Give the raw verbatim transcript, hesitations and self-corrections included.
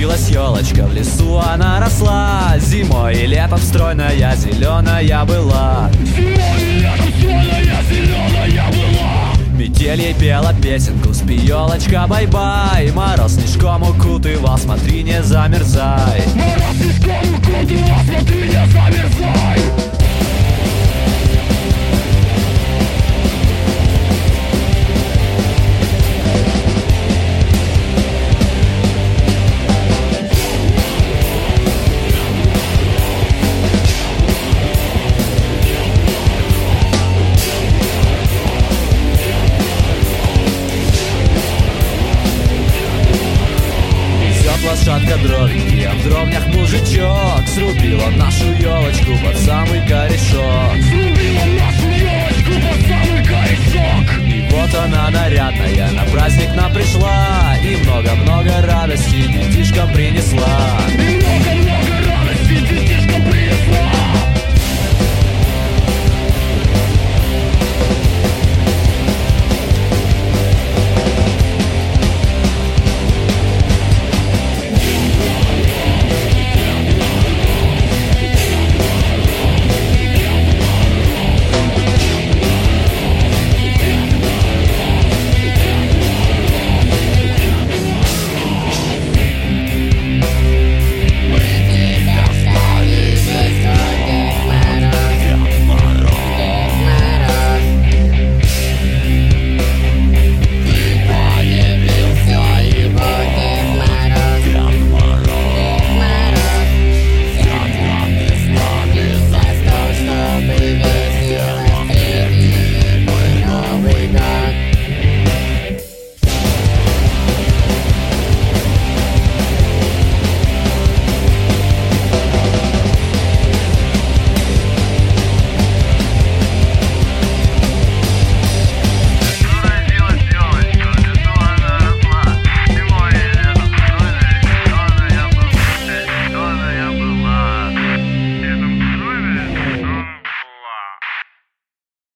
Появилась елочка в лесу, она росла. Зимой и летом стройная, зеленая была. Зимой и летом стройная, зеленая была. Метель ей пела песенку, спи, елочка, бай-бай. Мороз снежком укутывал, смотри, не замерзай. Мороз снежком укутывал, смотри, не замерзай. Лошадка дровеньки, а в дровнях мужичок. Срубил он нашу елочку под самый корешок. Срубил он нашу елочку под самый корешок. И вот она нарядная, на праздник нам пришла. И много-много радости детишкам принесла.